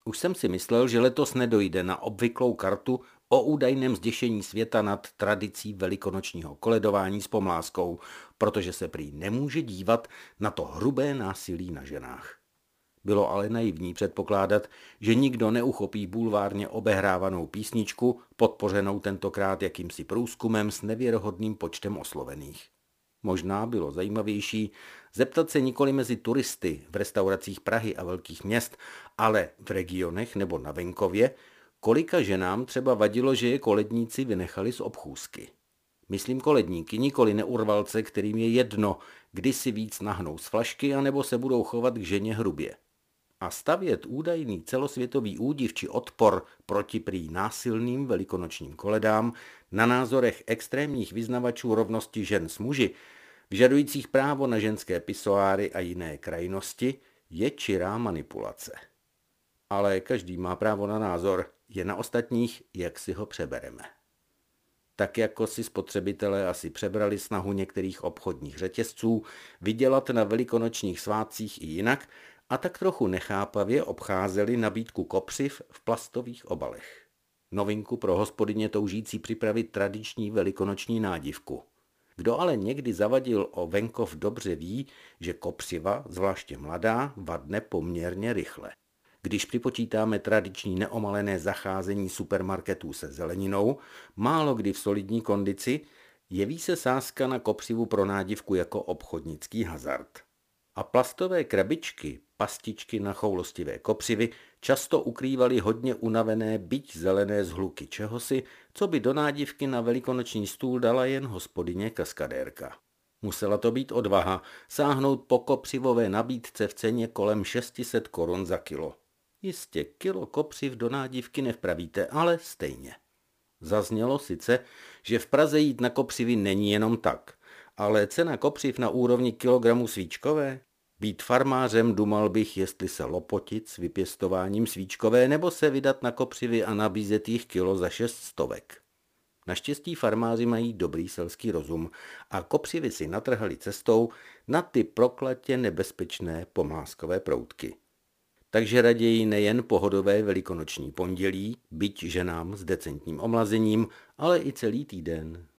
Už jsem si myslel, že letos nedojde na obvyklou kartu o údajném zděšení světa nad tradicí velikonočního koledování s pomláskou, protože se prý nemůže dívat na to hrubé násilí na ženách. Bylo ale naivní předpokládat, že nikdo neuchopí bulvárně obehrávanou písničku, podpořenou tentokrát jakýmsi průzkumem s nevěrohodným počtem oslovených. Možná bylo zajímavější zeptat se nikoli mezi turisty v restauracích Prahy a velkých měst, ale v regionech nebo na venkově, kolika ženám třeba vadilo, že je koledníci vynechali z obchůzky. Myslím koledníky, nikoli neurvalce, kterým je jedno, kdy si víc nahnou z flašky, anebo se budou chovat k ženě hrubě. A stavět údajný celosvětový údiv či odpor proti prý násilným velikonočním koledám na názorech extrémních vyznavačů rovnosti žen s muži, vyžadujících právo na ženské pisoáry a jiné krajnosti, je čirá manipulace. Ale každý má právo na názor, je na ostatních, jak si ho přebereme. Tak jako si spotřebitelé asi přebrali snahu některých obchodních řetězců vydělat na velikonočních svátcích i jinak, a tak trochu nechápavě obcházeli nabídku kopřiv v plastových obalech. Novinku pro hospodyně toužící připravit tradiční velikonoční nádivku. Kdo ale někdy zavadil o venkov, dobře ví, že kopřiva, zvláště mladá, vadne poměrně rychle. Když připočítáme tradiční neomalené zacházení supermarketů se zeleninou, málo kdy v solidní kondici, jeví se sázka na kopřivu pro nádivku jako obchodnický hazard. A plastové krabičky, pastičky na choulostivé kopřivy často ukrývaly hodně unavené, byť zelené zhluky čehosi, co by do nádivky na velikonoční stůl dala jen hospodyně kaskadérka. Musela to být odvaha sáhnout po kopřivové nabídce v ceně kolem 600 korun za kilo. Jistě kilo kopřiv do nádivky nevpravíte, ale stejně. Zaznělo sice, že v Praze jít na kopřivy není jenom tak, ale cena kopřiv na úrovni kilogramu svíčkové? Být farmářem dumal bych, jestli se lopotit s vypěstováním svíčkové nebo se vydat na kopřivy a nabízet jich kilo za 600. Naštěstí farmáři mají dobrý selský rozum a kopřivy si natrhali cestou na ty prokletě nebezpečné pomlázkové proutky. Takže raději nejen pohodové velikonoční pondělí, byť ženám s decentním omlazením, ale i celý týden.